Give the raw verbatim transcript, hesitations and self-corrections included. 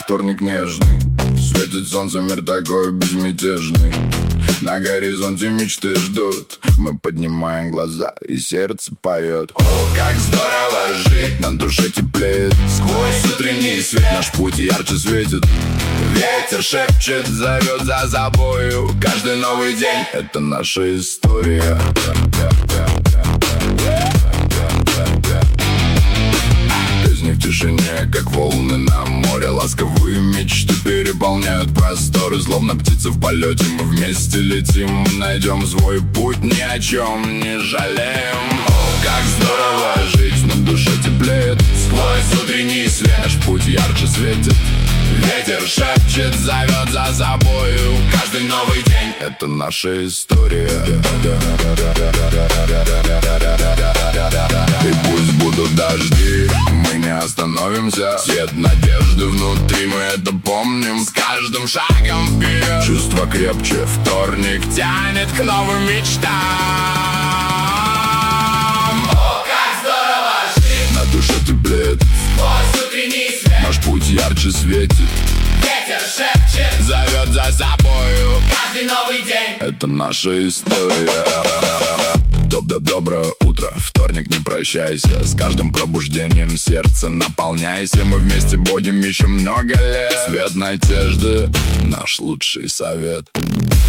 Вторник нежный, светит солнце, мир такой безмятежный. На горизонте мечты ждут. Мы поднимаем глаза, и сердце поет. О, как здорово жить, на душе теплеет. Сквозь утренний свет наш путь ярче светит. Ветер шепчет, зовет за собою. Каждый новый день — это наша история. Песни в тишине, как волны на море. Ласковые мечты переполняют просторы. Словно птицы в полете, мы вместе летим. Мы найдем свой путь, ни о чем не жалеем. О, как здорово жить, на душе теплеет. Сквозь утренний свет наш путь ярче светит. Ветер шепчет, зовет за собою. Каждый новый день — это наша история. И пусть будут дожди, мы не остановимся. Свет надежды внутри, мы это помним. С каждым шагом вперед чувство крепче. Вторник тянет к новым мечтам. О, как здорово жить, на душе теплеет. сквозь утренний свет Наш путь ярче светит. ветер шепчет, Зовет за собою. каждый новый день — Это наша история. Доброе утро, вторник, не прощайся. С каждым пробуждением сердце наполняйся. Мы вместе будем еще много лет. Свет надежды — наш лучший совет.